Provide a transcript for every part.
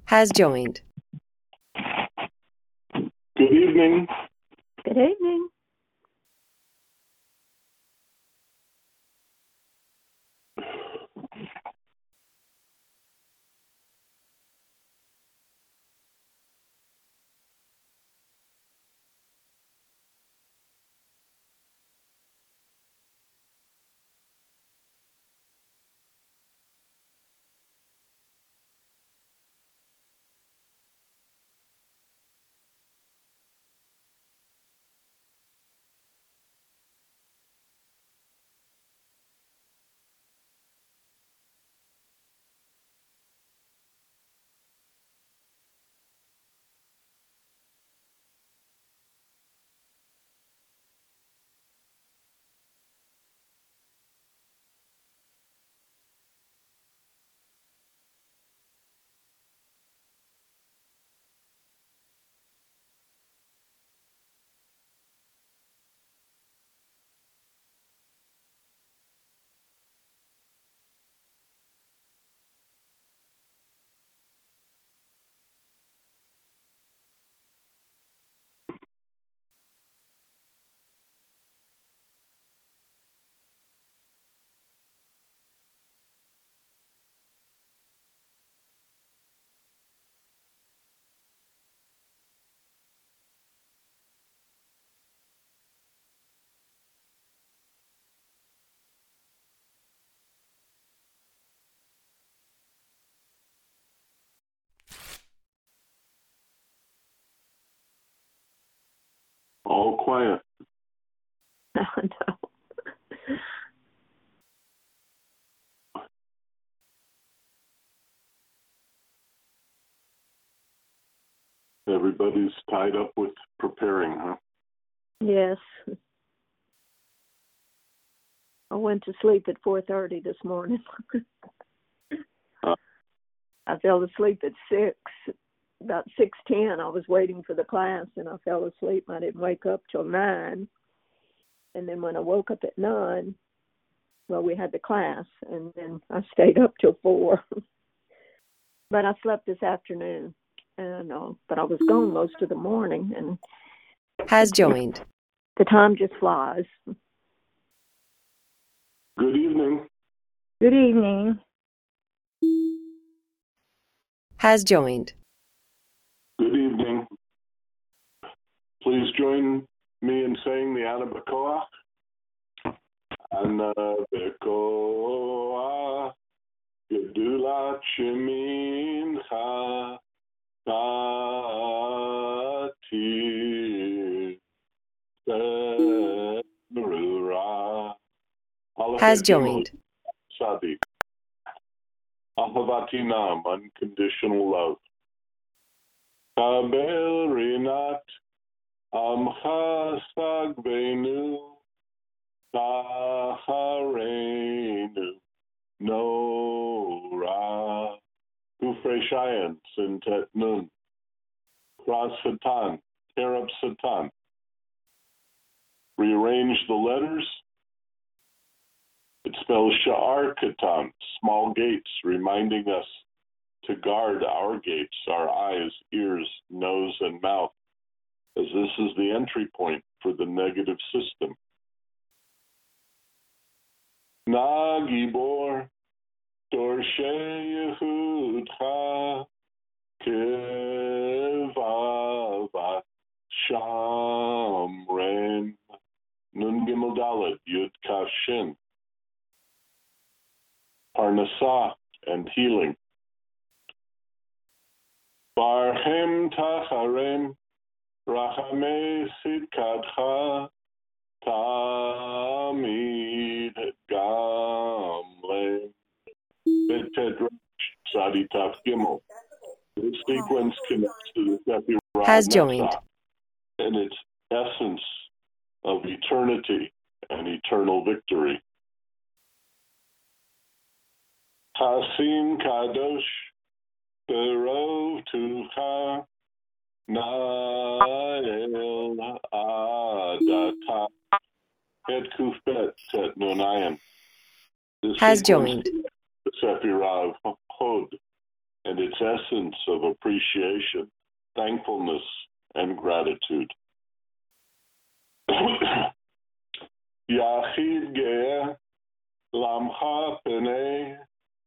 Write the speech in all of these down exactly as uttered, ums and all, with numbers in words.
Has joined. Good evening. Good evening. All quiet. No. Everybody's tied up with preparing, huh? Yes. I went to sleep at four thirty this morning. Uh, I fell asleep at six. About six ten, I was waiting for the class, and I fell asleep. I didn't wake up till nine. And then when I woke up at nine, well, we had the class, and then I stayed up till four. But I slept this afternoon, and uh, but I was gone most of the morning, and Has joined. the time just flies. Good evening. Good evening. Has joined. Good evening. Please join me in saying the Anabacoa. Anabacoa, Gedulat Shemincha, Tati, Serura. Has joined. Sadi. Ahavatinam, unconditional love. Kabel Rinat, Amcha Sagvenu, Saharenu, Nora, Kufre Shayan, Sintet Nun, Kras Satan, Kerub Satan. Rearrange the letters. It spells Sha'ar Katan, small gates, reminding us to guard our gates, our eyes, ears, nose, and mouth, as this is the entry point for the negative system. Na Gibor, Dorshe Yehudcha, Kivava, Shamren, Nun Gimel Dalet, Yud Kashin, Parnasah, and healing. Barhem Tacharem, Rachame Sidkatcha, Tamid Gamle, Betedrash, Sadi Taf Gimel. This sequence connects to the Sephirah Has joined. Netzach and its essence of eternity and eternal victory. Hasim Kadosh, Berov Tucha, Nael Adata, Het Kufet Tet Nunayan. Has joined. The Sephirah of Hod and and its essence of appreciation, thankfulness, and gratitude. Yachid Ge'eh Lamcha Penei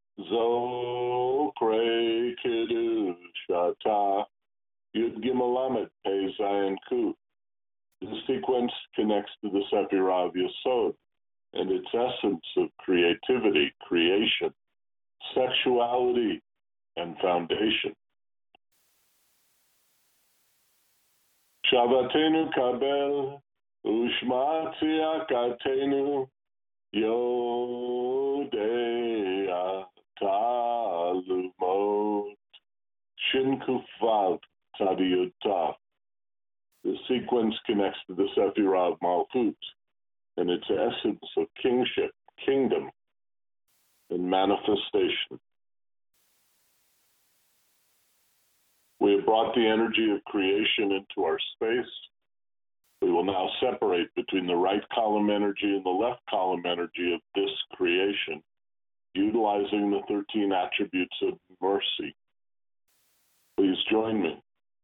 Zokre Kedushata Yud Gimel Lamed Pei Zayin Ku. The sequence connects to the Sephirah Yesod and its essence of creativity, creation, sexuality, and foundation. Shavatenu kabel ushma tziyakatenu yodea talumot shin kuf vav tzadiyut tav. The sequence connects to the Sephirah of Malchut and its essence of kingship, kingdom, and manifestation. We have brought the energy of creation into our space. We will now separate between the right column energy and the left column energy of this creation, utilizing the thirteen attributes of mercy. Please join me.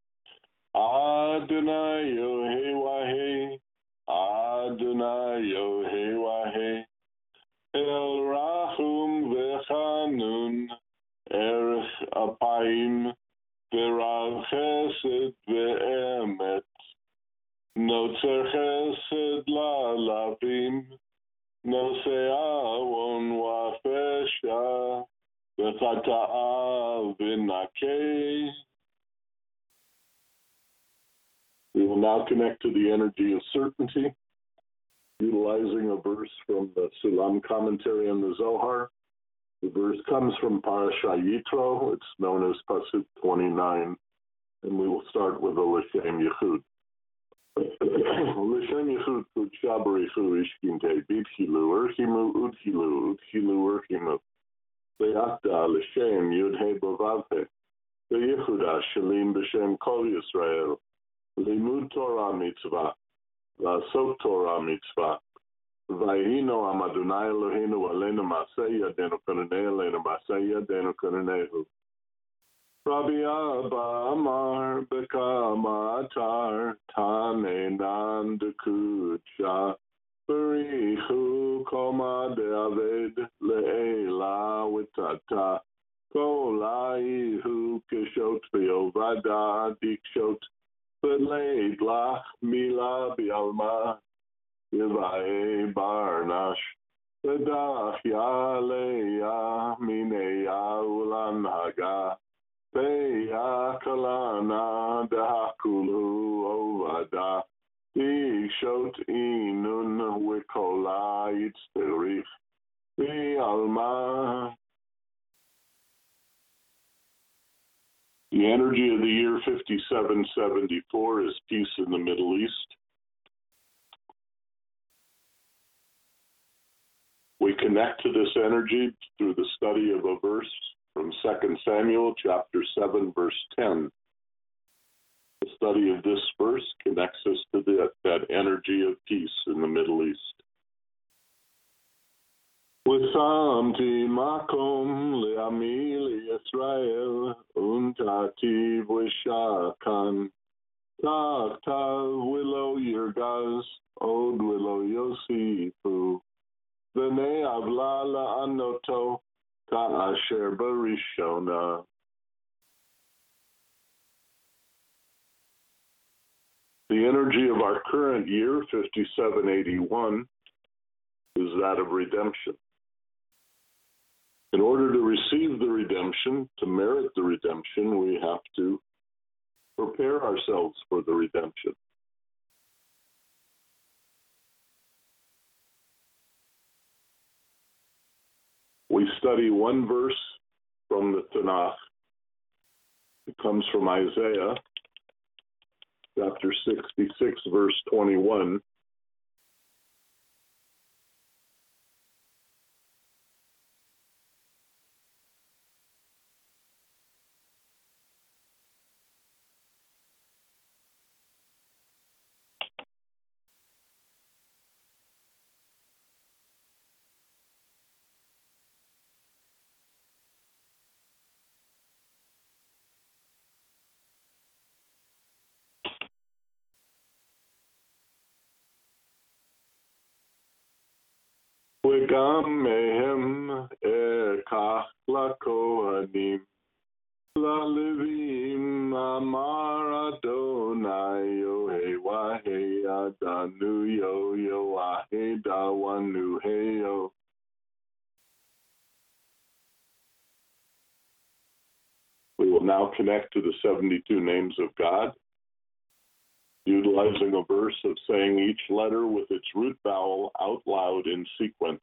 Adonai Yohei Wahe, Adonai Yohei Wahe, El Rahum Vechanun, Erech Apayim, V'Rav Chesed Ve'emet, Notzer Chesed La'alafim, Nosei Awon Wa'afesha, V'chata'a V'nakei. We will now connect to the energy of certainty, utilizing a verse from the Sulam commentary on the Zohar. The verse comes from Parashat Yitro. It's known as Pasuk twenty-nine, and we will start with the L'Shem Yichud. L'Shem Yichud Kudsha B'Richu Ishkinte B'Tchilu Urchimu Udchilu Udchilu Urchimu Le'akda L'Shem Yud-He B'Vavhe Le'Yichuda Shalim B'Shem Kol Yisrael Limud Torah Mitzvah La'asok Torah Mitzvah Vayino Am Adonai Eloheinu Aleinu Maseh Yadenu Kananei Aleinu Maseh Yadenu Kananehu. Rabbi Abba Amar Bekama Atar Tane Nan Dekucha Berichu Koma De'aved Le'ela Witata Kolaihu Kishot V'Yovada Dikshot V'Leid Lach Mila B'Alma Yivae Barnash V'Dach Yaleya Mineya Ulan Haga Ve'ya Kalana Dahakulu Ovada Dikshot Inun Wikola Yitzterich V'Alma. The energy of the year fifty-seven seventy-four is peace in the Middle East. We connect to this energy through the study of a verse from Second Samuel chapter seven, verse ten. The study of this verse connects us to the, that energy of peace in the Middle East. V'samti makom le'ami le'Yisrael untativ v'shakan ta'achtav willow yirgaz od willow yosifu v'nei avla la'anoto ka'asher barishona. The energy of our current year, fifty-seven eighty-one, is that of redemption. In order to receive the redemption, to merit the redemption, we have to prepare ourselves for the redemption. We study one verse from the Tanakh. It comes from Isaiah, chapter sixty-six, verse twenty-one. וגם מהם אקח לכהנים, ללווים אמר אדוני, יוהי והי אדנו יו יוהי דawanu heyo. We will now connect to the seventy-two names of God, utilizing a verse of saying each letter with its root vowel out loud in sequence.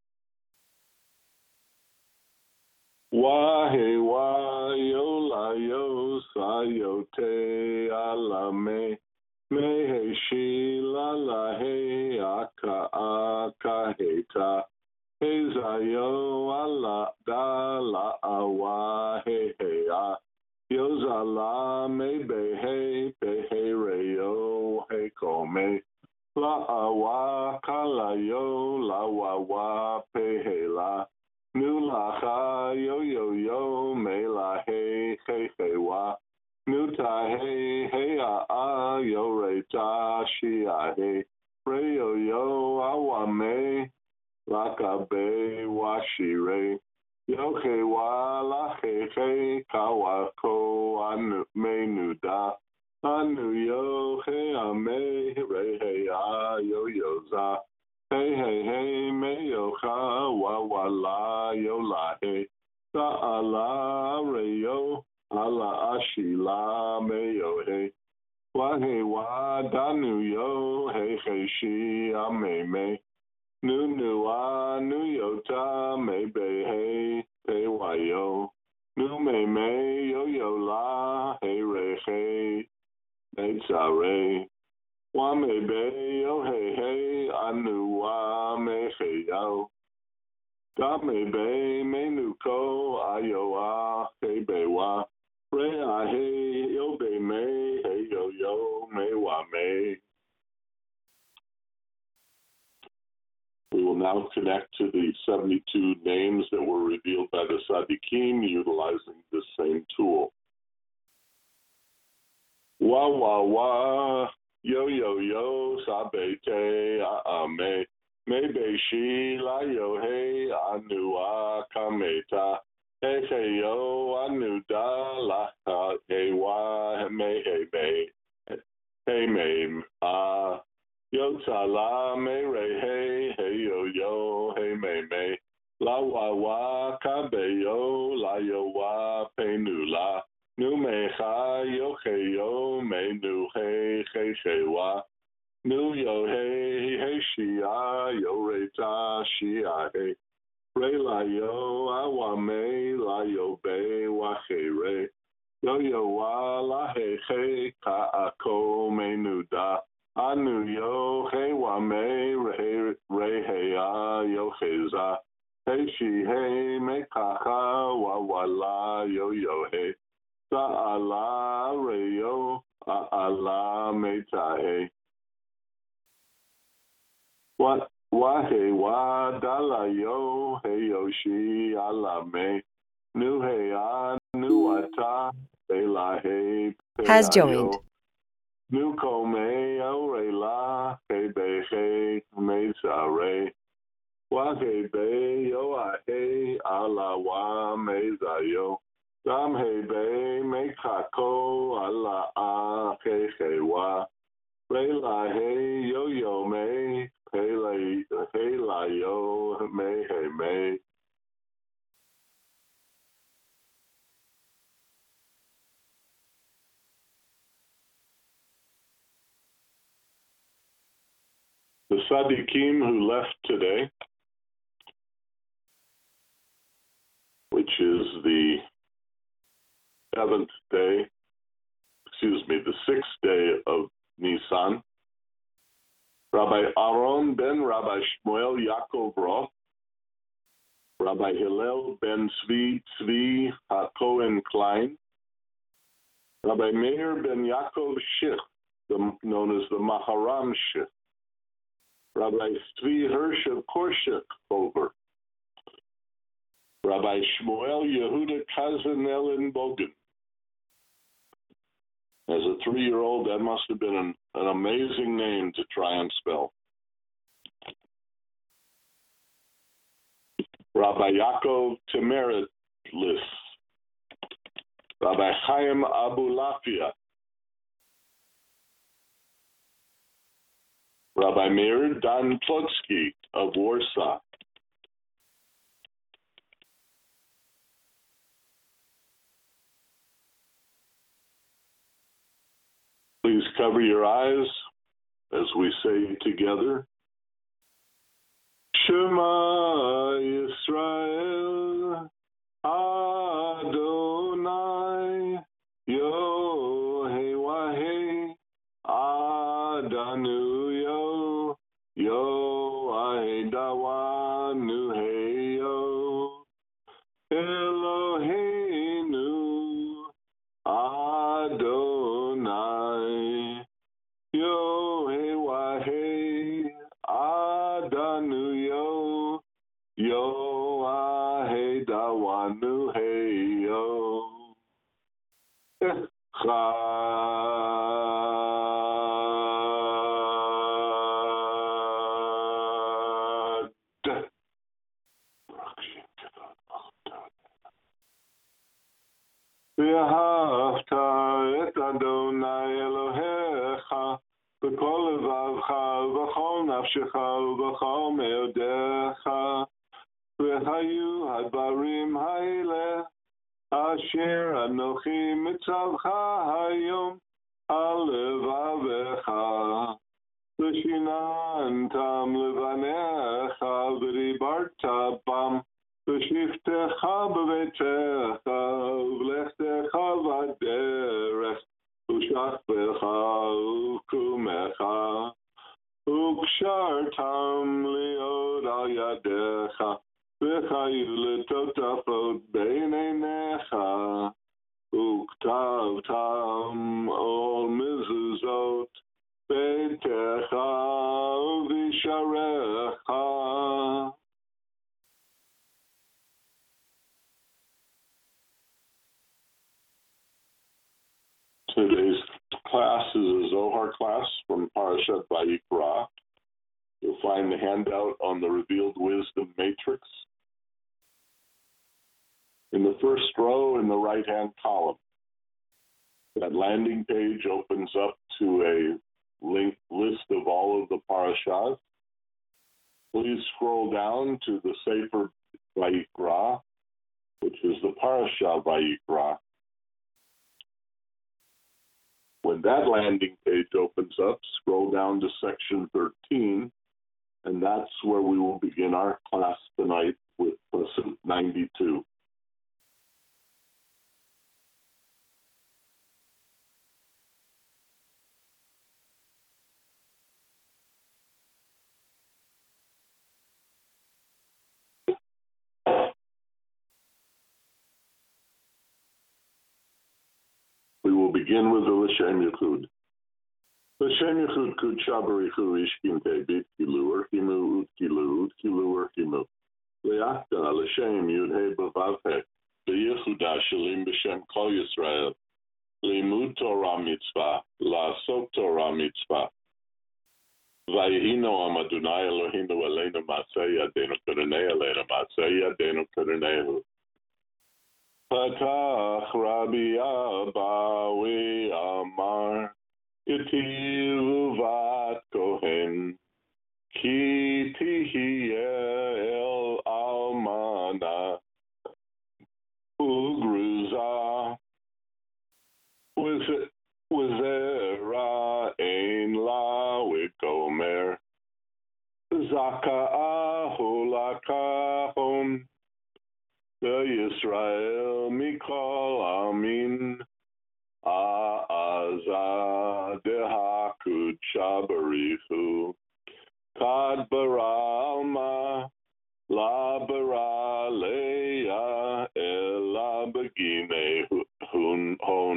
Wahe wa yo la yo sa yo te ala me me he shi la la he aka aka he ta he za yo ala da la awa he he a yo za la me be he be he re yo he ko me la awa ka la yo la wa wa pe he la nu la ha yo yo yo me la he he he wa nu ta he he a a yo re ta shi a he re yo yo a wa me la ka be wa shi re yo he wa la he he ka wa ko anu me nu da anu yo he a me re he a yo yo za hey hey hey me yo ha wa wa la yo la he sa ala re yo ala ashi la me yo he wa he wa da nu yo hey hey shi a me me nu nu a nu yo ta me be hey pe wa yo nu me me yo yo la hey re hey me sa re wa me be yo hey hey anu wa me hey yo da me be me nu ko ayo a hey be wa re a hey yo be me hey yo yo me wa me. We will now connect to the seventy-two names that were revealed by the Sadiqim utilizing the same tool. Wa wa wa yo yo yo sabe te a a me me be shi la yo hey anu a kameta hey hey yo anu da la ha hey wa me hey me hey me a yo ta la me re hey hey yo yo hey me me la wa wa ka be yo la yo wa pe nu la nu me ha yo hey yo me nu hey hey hey wa nu yo hey hey shi a yo re ta shi a hey re la yo a wa me la yo be wa hey re yo yo wa la hey hey ka a ko me nu da anu yo hey wa me re re hey a yo hey za hey shi hey me ka ha wa wa la yo yo hey sa ala re yo a ala me ta hey wa wa hey wa da la yo hey yo shi ala me nu hey a nu ata hey la hey Has joined. nu ko me o re la hey be hey me sa re wa hey be yo a hey ala wa me za yo dam hey be me ka ko ala a hey hey wa re la hey yo yo me hey la hey la yo me hey me. The Sadiqim who left today, which is the seventh day, excuse me, the sixth day of Nisan, Rabbi Aaron ben Rabbi Shmuel Yaakov Roth, Rabbi Hillel ben Tzvi Tzvi HaKohen Klein, Rabbi Meir ben Yaakov Shich, the, known as the Maharam Shich, Rabbi Tzvi Hirsch of Korshik over, Rabbi Shmuel Yehuda Kazanel in Bogan. As a three-year-old, that must have been an, an amazing name to try and spell. Rabbi Yaakov Timeritlis, Rabbi Chaim Abulafia, Rabbi Meir Dan Plotsky of Warsaw, please cover your eyes as we say together, Shema Yisrael, Adonai, Yohei Wahei, Adanu Yo, Yohei Dawanu Hey Yo, Eloheinu, Adonai, Yohei Wahei, Adanu Yo, Yohei Dawanu Hey Yo, Echad. ואהבת את אדוני אלוהיך בכל לבבך ובכל נפשך ובכל מאודיך, והיו הדברים האלה אשר אנוכי מצווך היום על לבבך, ושיננתם לבניך ודיברת בם בשבתך בביתך ובלכתך בדרך ושכבך וקומך, וקשרתם להיות על ידיך, וחיו לטוטפות בין עיניך, וכתבתם על מזוזות ביתך ובשעריך. Today's class is a Zohar class from Parashat Vayikra. You'll find the handout on the Revealed Wisdom Matrix in the first row in the right-hand column. That landing page opens up to a link list of all of the parashas. Please scroll down to the Sefer Vayikra, which is the Parasha Vayikra. When that landing page opens up, scroll down to section thirteen, and that's where we will begin our class tonight with lesson ninety-two. We will begin with the L'Shem Yichud. L'Shem Yichud Kud Shabarichu Ishkim Tebit Kilu Urchimu Utkilu Utkilu Urchimu Le'achta L'Shem Yud He B'Vav He B'Yechuda Shalim B'Shem Kol Yisrael Limud Torah Mitzvah La'asok Torah Mitzvah Vayhi Noam Adonai Eloheinu Aleinu Ma'aseh Yadeinu K'Renei Aleinu Ma'aseh Yadeinu K'Reneihu Patach Rabbi Abawi Amar Yitivu Vat Kohen Ki Tihiyeh El Almana Ugruza Wizera Ein La Wikomer Zaka'ahu Lakahon Yisrael Mikol Amin A'azah Dehakud Shabarichu Kad Bara Alma La Bara Leia Ela Begine Hun Hon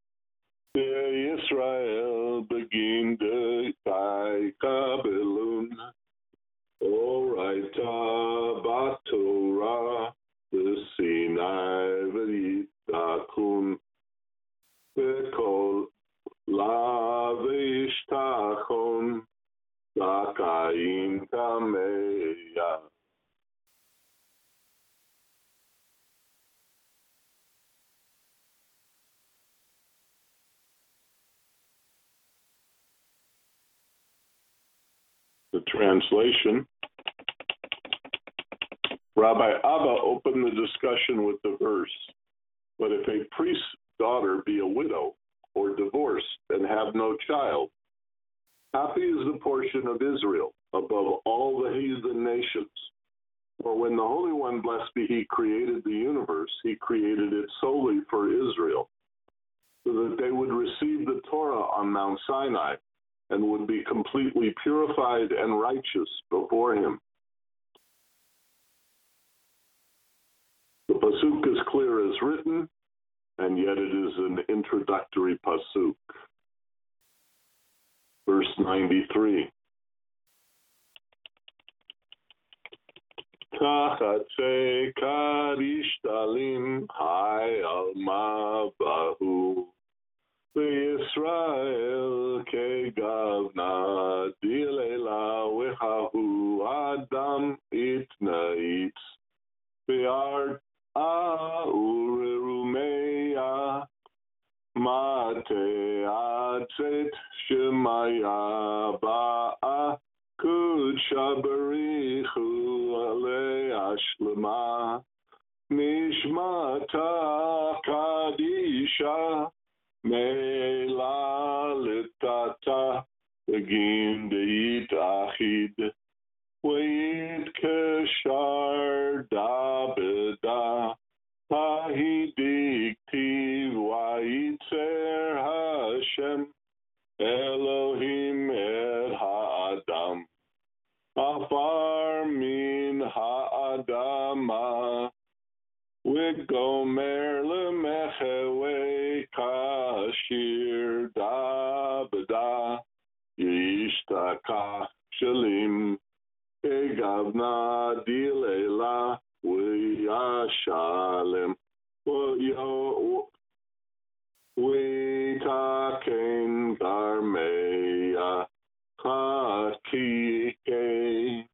Yisrael Begin De Tai Kabelun Oraita Batorah the Sinai V'yitakun V'kol La V'yishtachon L'Kain Kameya. translation. Rabbi Abba opened the discussion with the verse, "But if a priest's daughter be a widow or divorced and have no child, happy is the portion of Israel above all the heathen nations. For when the Holy One, blessed be He, created the universe, He created it solely for Israel, so that they would receive the Torah on Mount Sinai and would be completely purified and righteous before Him." The pasuk is clear as written, and yet it is an introductory pasuk. Verse ninety-three. Tachatse karishtalim hai alma bahu Israel kegavna dilela wehahu adam itnait be'ar Aurerumeya Mate Atzet Shemaya Ba'a Kudsha Barichu Alei Ashlema Nishmata Kadisha Meila Litata Begin Deit Achid Wait Keshar Dabeda Pahidiktiv Waitzer Hashem Elohim et Ha'adam Afar min Ha'adama Wigomer Lemechewe Kashir Dabeda Yishtaka Shalim Egavna dilela v'yashalem v'yitaken garmeya chakike.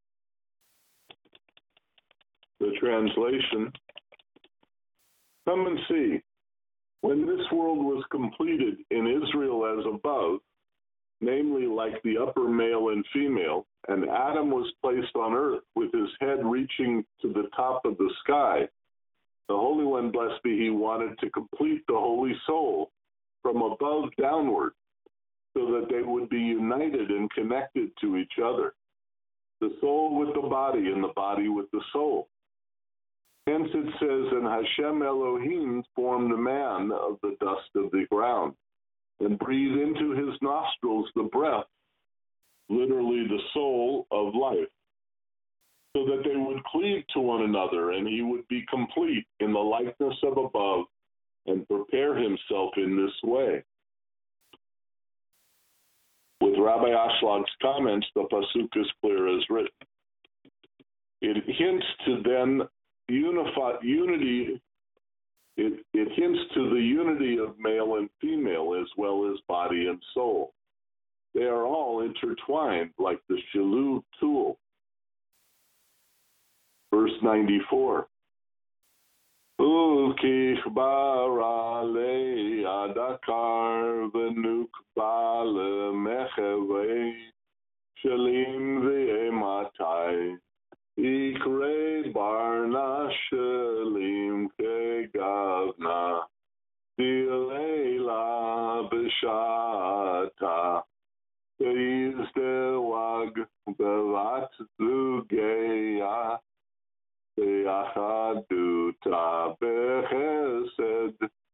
The translation. Come and see. When this world was completed in Israel as above, namely like the upper male and female, and Adam was placed on earth with his head reaching to the top of the sky, the Holy One, blessed be He, wanted to complete the holy soul from above downward so that they would be united and connected to each other, the soul with the body and the body with the soul. Hence it says, "And Hashem Elohim formed a man of the dust of the ground and breathed into his nostrils the breath," literally the soul of life, "so that they would cleave to one another, and he would be complete in the likeness of above and prepare himself in this way." With Rabbi Ashлаг's comments, the pasuk is clear as written. It hints to then unified unity. It, it hints to the unity of male and female as well as body and soul. They are all intertwined like the Shilu tool. Verse ninety-four. Ukich bara le adakar v'nukba lemechewe shalim v'ematai ikre barna shalim kegavna dileila b'shata Be'izdewag bevat zugeya be'achaduta bechesed.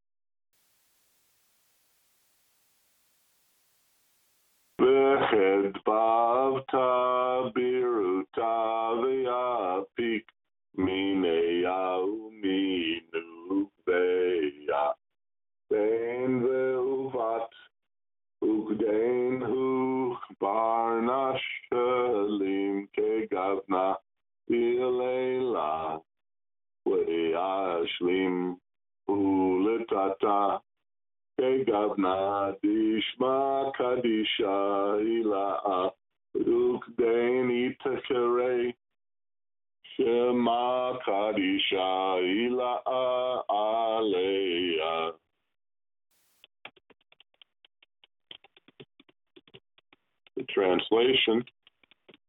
Bechedbavta biruta ve'apik mineya uminu ve'ya bein ve'uvat Ugdein hu barna shalim kegavna bileila ve'ashlim ulitata kegavna dishma kadisha ila'a ugdein itakere shema kadisha ila'a aleya. The translation.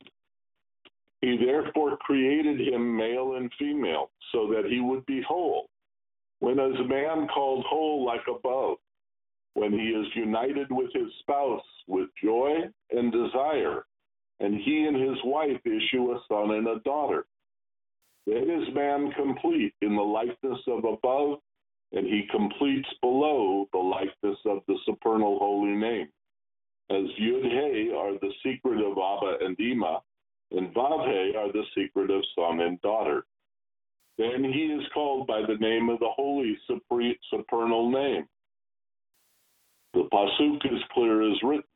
He therefore created him male and female, so that he would be whole. When is a man called whole like above? When he is united with his spouse with joy and desire, and he and his wife issue a son and a daughter. Then is man complete in the likeness of above, and he completes below the likeness of the supernal holy name. As Yud-He are the secret of Abba and Ima, and Vav-He are the secret of son and daughter. Then he is called by the name of the holy supernal name. The pasuk is clear as written.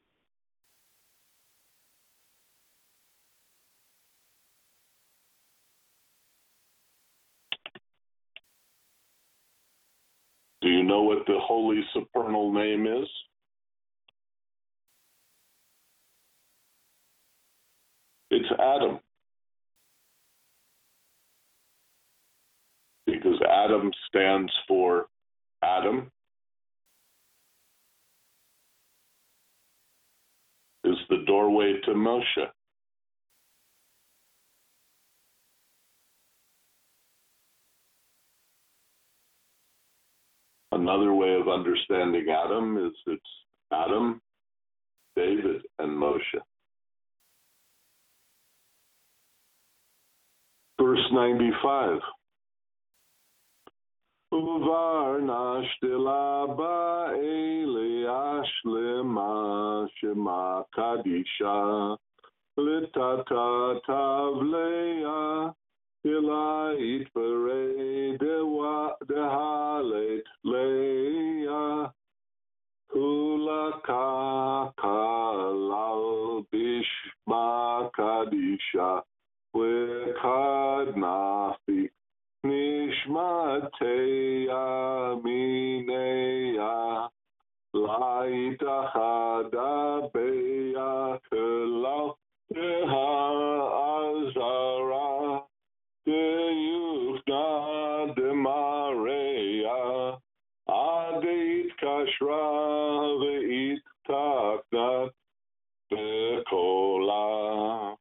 Do you know what the holy supernal name is? It's Adam. Because Adam stands for Adam is the doorway to Moshe. Another way of understanding Adam is it's Adam, David, and Moshe. Verse ninety-five. Uvar nashtila ba'eli ashlema shema kadisha litata tavleya ila itbere dewa dehalet leya hula kalal bishma kadisha wekad nafi Nishmateya mineya laitachada beya kelau deha azara deyufna demareya adeit kashra veit taknat bekola.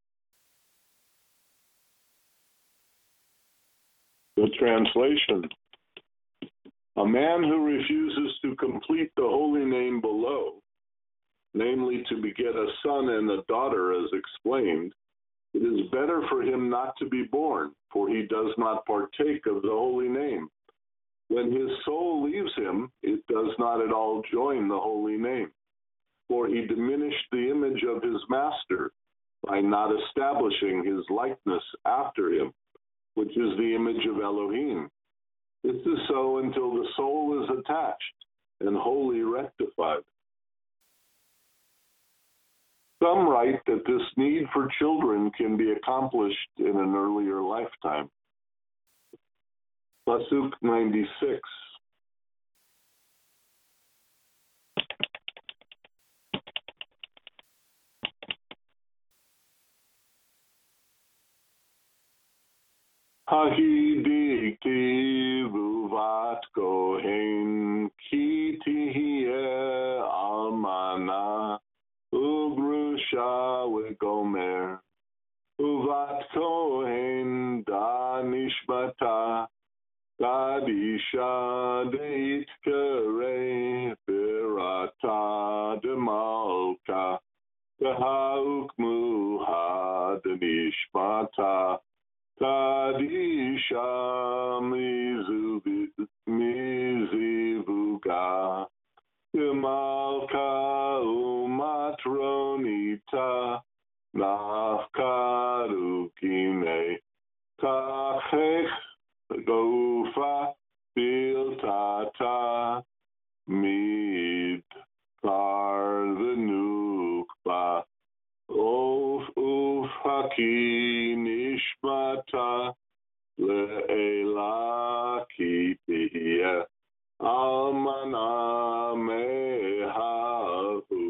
The translation: a man who refuses to complete the holy name below, namely to beget a son and a daughter as explained, it is better for him not to be born, for he does not partake of the holy name. When his soul leaves him, it does not at all join the holy name, for he diminished the image of his master by not establishing his likeness after him, which is the image of Elohim. This is so until the soul is attached and wholly rectified. Some write that this need for children can be accomplished in an earlier lifetime. Pasuk ninety-six. Hahidikti vuvat kohen ki tihye almana ugrusha vegomer uvat kohen da nishmata kadisha deit kere birata demalka kahaukmu had nishmata Kadisha mizivuga Imalka umatronita Nafkarukine Kachech gofa biltata Mid kar the nukba Of uf haki nishmata le'ela kipiya almana mehahu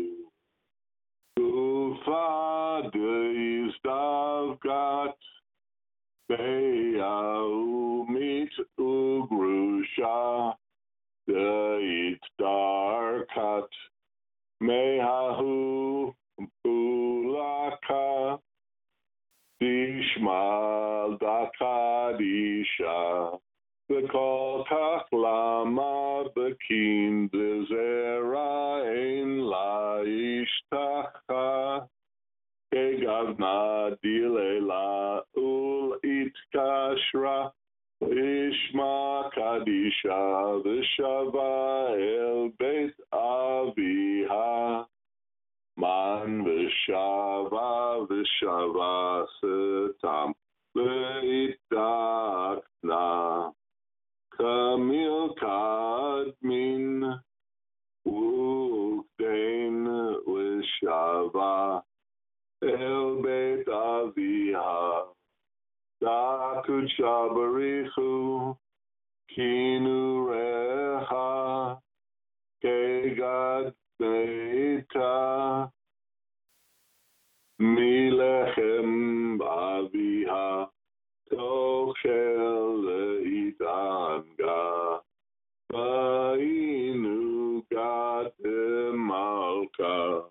ufa deis davgat beya umit ugrusha deit darkat mehahu Ulaka Dishma dakadisha. V'kol kach lama b'kin d'zera ein la ishtacha. Kegavna dilela ul itkashra. Ishma kadisha v'shava el beit aviha. Man v'shava v'shava setam v'itdakna. Kamil kadmin ukdein v'shava el beit aviha. Dakud shabarichu kinu reha kegad beita milechem baviha tochel leidanga bainu gad malka.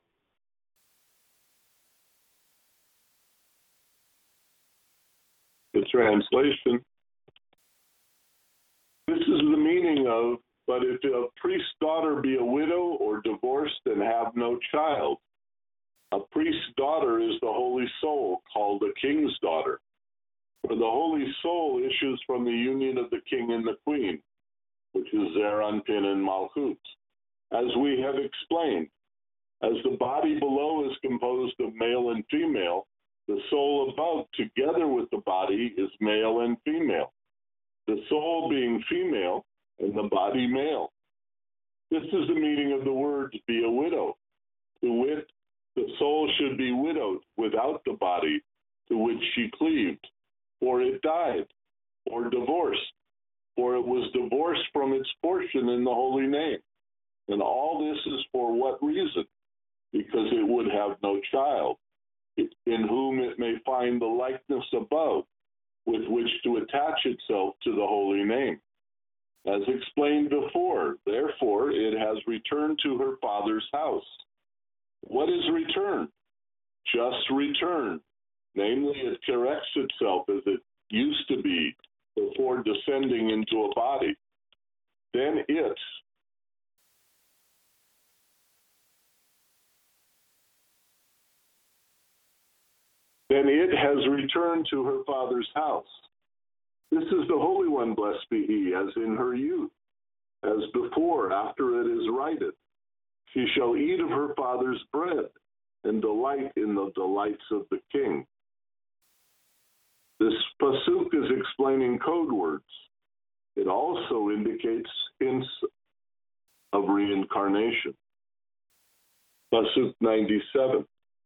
The translation. This is the meaning of, but if a priest's daughter be a widow or divorced and have no child, a priest's daughter is the holy soul, called a king's daughter. For the holy soul issues from the union of the king and the queen, which is Zeir Anpin and Malchut. As we have explained, as the body below is composed of male and female, the soul above, together with the body, is male and female, the soul being female and the body male. This is the meaning of the words, be a widow. To wit, the soul should be widowed without the body to which she cleaved, for it died, or divorced, for it was divorced from its portion in the holy name. And all this is for what reason? Because it would have no child, in whom it may find the likeness above, with which to attach itself to the holy name. As explained before, therefore it has returned to her father's house. What is return? Just return. Namely, it corrects itself as it used to be before descending into a body. Then it, Then it has returned to her father's house. This is the Holy One, blessed be he, as in her youth, as before, after it is righted. She shall eat of her father's bread and delight in the delights of the king. This pasuk is explaining code words. It also indicates hints of reincarnation. Pasuk ninety-seven.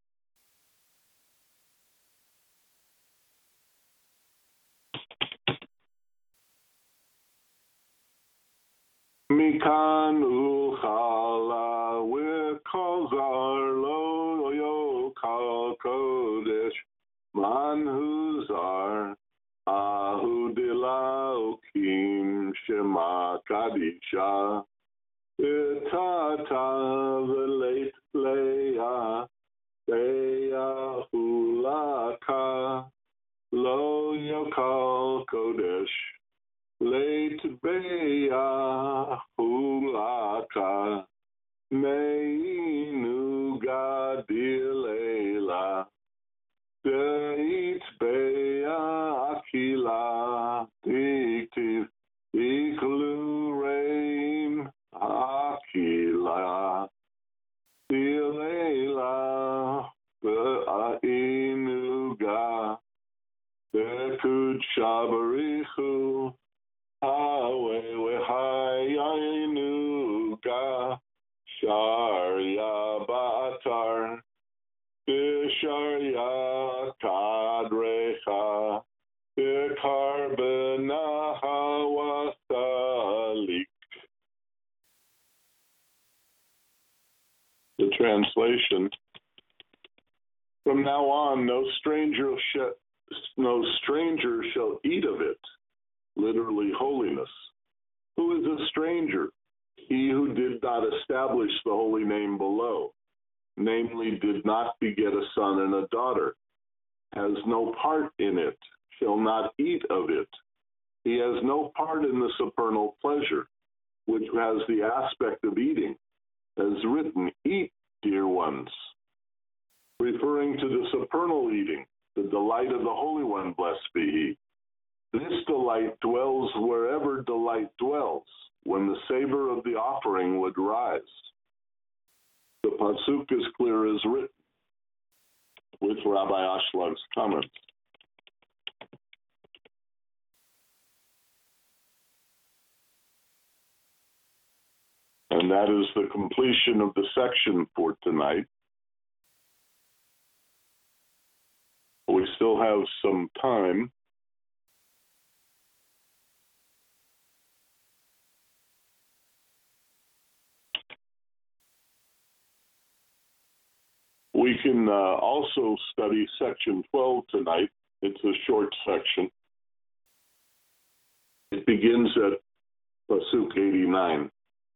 Mikan uchala wekol zar lo yokal kodesh man huzar ahu dilaokim shema kadisha itata v'leit leah beya hulaka lo yokal kodesh leit beya hulaka meinu gadilela deit beya akila diktiv iklu reim akila dilela be'ainu ga bekud shabarichu Hawe wehayinu ga sharya batar bisharya kadrecha bikarbenaha wasalik. The translation. From now on, no stranger shall, no stranger shall eat of it. Literally holiness. Who is a stranger? He who did not establish the holy name below, namely did not beget a son and a daughter. has no part in it, shall not eat of it. He has no part in the supernal pleasure, which has the aspect of eating, as written, eat, dear ones, referring to the supernal eating, the delight of the Holy One, blessed be He. This delight dwells wherever delight dwells, when the savor of the offering would rise. The pasuk is clear as written, with Rabbi Ashland's comments. And that is the completion of the section for tonight. We still have some time. We can uh, also study section twelve tonight. It's a short section. It begins at pasuk eighty-nine.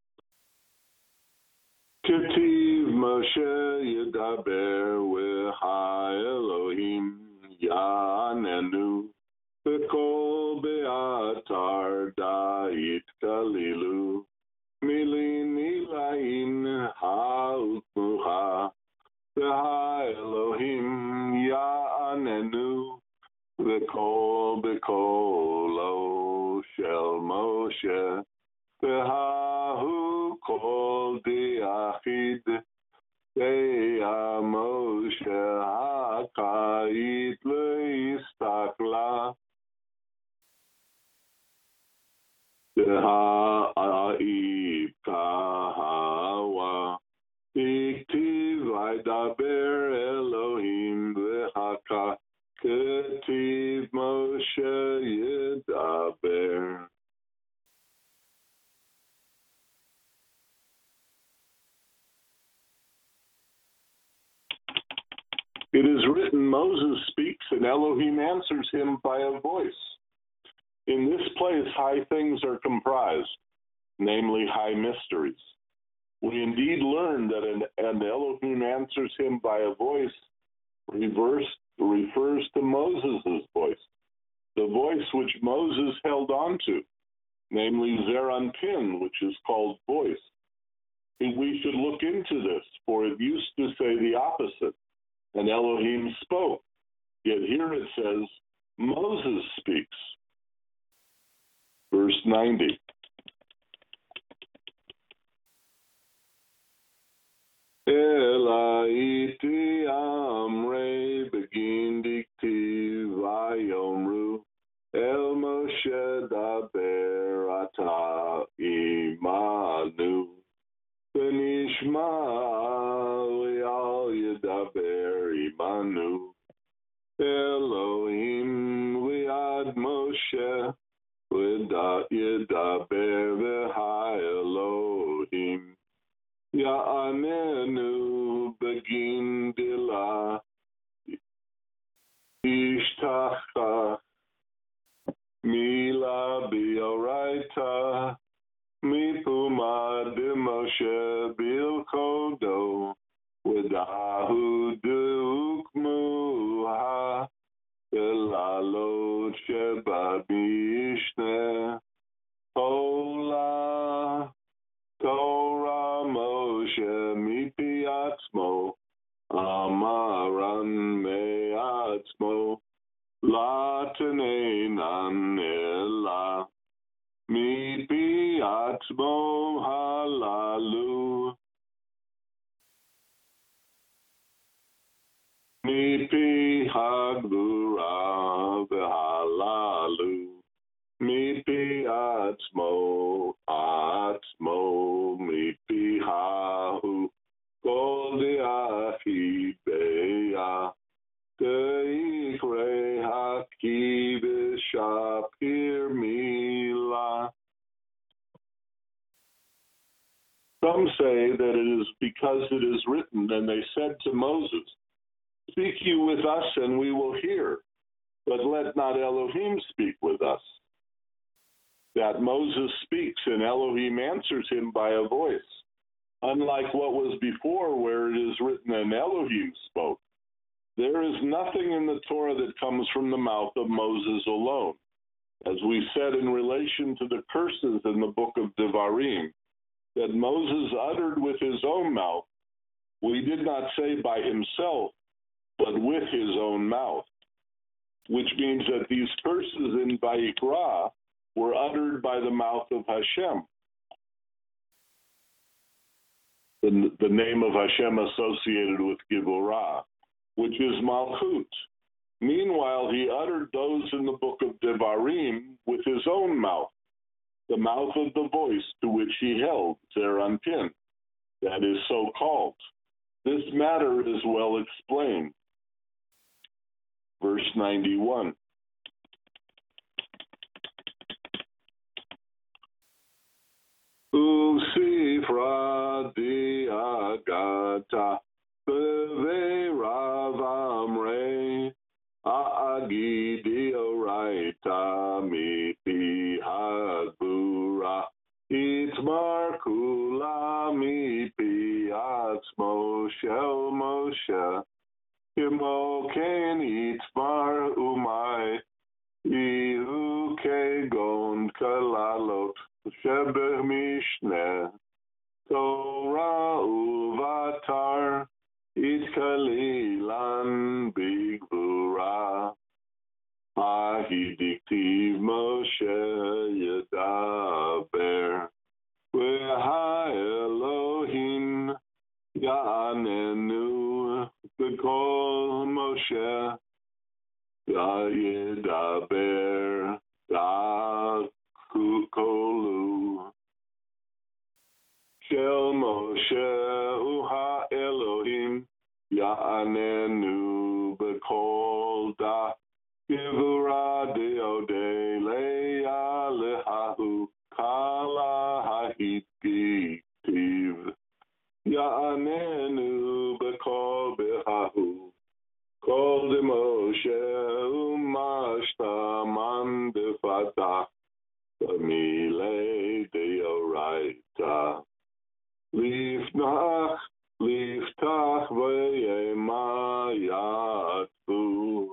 Ketiv Moshe Yedaber Weha Elohim Yanenu Bekol Beatar Da'it Kalilu Milin Ilain Ha'utmuha Beha Elohim Yanenu Bekol Bekolo Shel Moshe Behahu Kol Diachid Be'a Moshe Hakait Leistakla Beha'ib Kahawa Iktiv Vaidaber Elohim Behaka Ketiv Moshe Yedaber. It is written, Moses speaks and Elohim answers him by a voice. In this place, high things are comprised, namely high mysteries. We indeed learn that an, an Elohim answers him by a voice reverse, refers to Moses' voice, the voice which Moses held on to, namely Zeranpin, which is called voice. We should look into this, for it used to say the opposite. And Elohim spoke. Yet here it says, Moses speaks. Verse ninety. Elaiti amre begin diktiv vayomru el Moshe daber ata imanu benishma lial yedaber imanu Elohim liad Moshe lidat yedaber v'ha Elohim Ya'anenu begin dila ishtacha mila bioraita mipuma de Moshe bilkodo wadahu deukmuha elalot sheba bishne ola Torah Moshe mipi atzmo amaran me'atzmo la teneinan ela mipi atzmo halalu mipi hagdura v'halalu mipi atzmo atzmo mipi hahu kol de'achi beya de'ikre haki v'shapir mila. Some say that it is because it is written, and they said to Moses, speak you with us and we will hear, but let not Elohim speak with us. That Moses speaks and Elohim answers him by a voice, unlike what was before where it is written and Elohim spoke. There is nothing in the Torah that comes from the mouth of Moses alone. As we said in relation to the curses in the book of Devarim, that Moses uttered with his own mouth, we did not say by himself, but with his own mouth, which means that these curses in Vayikra were uttered by the mouth of Hashem. The, the name of Hashem associated with Givorah, which is Malchut. Meanwhile, he uttered those in the book of Devarim with his own mouth, the mouth of the voice to which he held Zeir Anpin, that is so called. This matter is well explained. Verse ninety-one. Usifra diagata beve ravamre agidioraita mipi hagbura itmar kula mipi atzmo shel Moshe Kimo ken itmar umay ihu kegon kalalot Sheber Mishneh, Torah uvatar, itkalilan bigbura, ahidiktiv Moshe yedaber, veha Elohim ya'anenu b'kol Moshe yedaber Kolu Shel Moshe Uha Elohim Ya'anenu B'kol Da Givura Deode Leia Lehahu Kala Hahitiv Ya'anenu B'kol Behahu Kol De Moshe Umashta Man Defatah Mile deoraita, lifnach, liftach v'yemayatvu.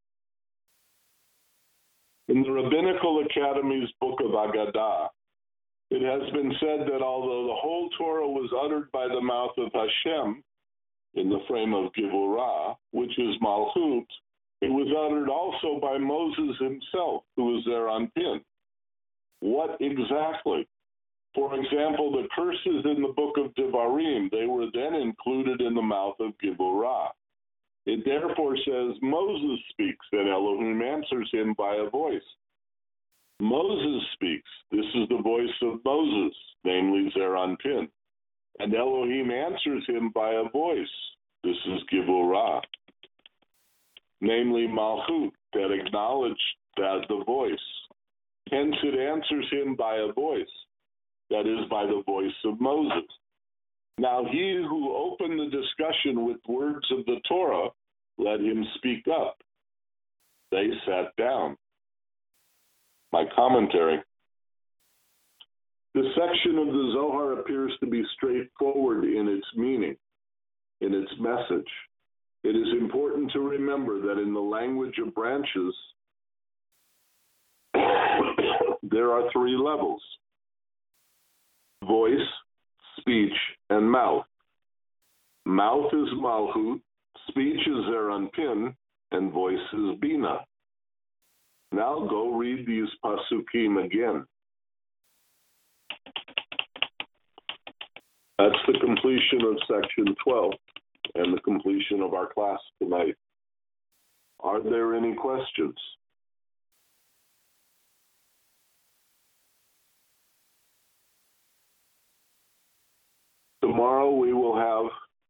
In the Rabbinical Academy's book of Agadah, it has been said that although the whole Torah was uttered by the mouth of Hashem in the frame of Givorah, which is Malchut, it was uttered also by Moses himself, who was Zeir Anpin. What exactly? For example, the curses in the book of Devarim, they were then included in the mouth of Givorah. It therefore says Moses speaks, and Elohim answers him by a voice. Moses speaks. This is the voice of Moses, namely Zeir Anpin. And Elohim answers him by a voice. This is Givorah, namely Malchut, that acknowledged that the voice. Hence, it answers him by a voice, that is, by the voice of Moses. Now, he who opened the discussion with words of the Torah, let him speak up. They sat down. My commentary. This section of the Zohar appears to be straightforward in its meaning, in its message. It is important to remember that in the language of branches, there are three levels: voice, speech, and mouth. Mouth is Malchut, speech is Zeir Anpin, and voice is Bina. Now go read these pasukim again. That's the completion of section twelve and the completion of our class tonight. Are there any questions? Tomorrow we will have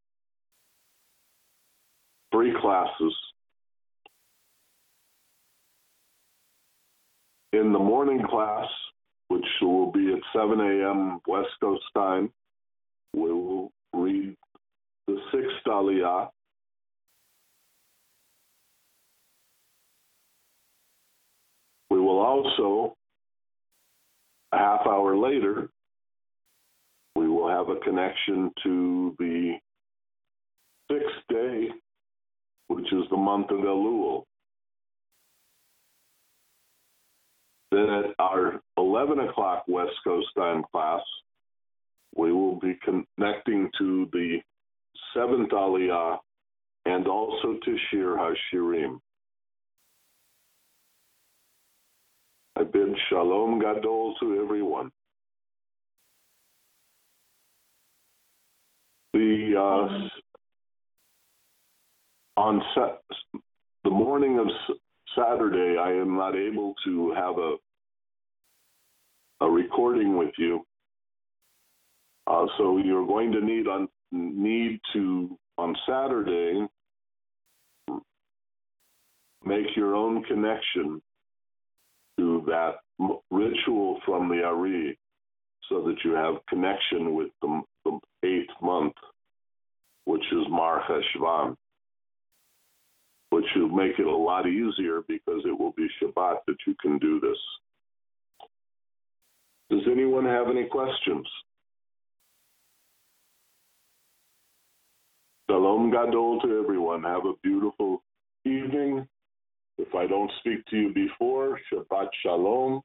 three classes. In the morning class, which will be at seven a.m. West Coast time, we will read the sixth Aliyah. We will also, a half hour later, we will have a connection to the sixth day which is the month of Elul. Then at our eleven o'clock West Coast time class, we will be connecting to the seventh Aliyah and also to Shir HaShirim. I bid Shalom Gadol to everyone. The uh, on sa- the morning of s- Saturday, I am not able to have a a recording with you, uh, so you're going to need on need to on Saturday make your own connection to that m- ritual from the Ari, so that you have connection with the, the eighth month, which is Mar Cheshvan, which will make it a lot easier because it will be Shabbat that you can do this. Does anyone have any questions? Shalom Gadol to everyone. Have a beautiful evening. If I don't speak to you before, Shabbat Shalom.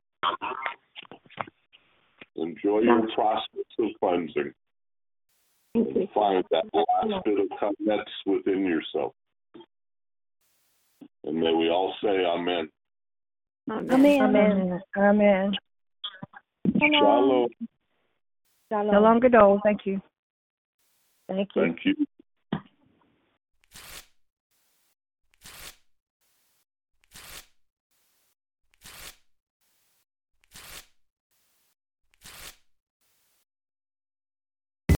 Enjoy your process of cleansing. Thank you. And find that last bit of chametz within yourself. And may we all say Amen. Amen. Amen. Amen. Amen. Shalom. Shalom. Shalom Gadol. Thank you. Thank you. Thank you.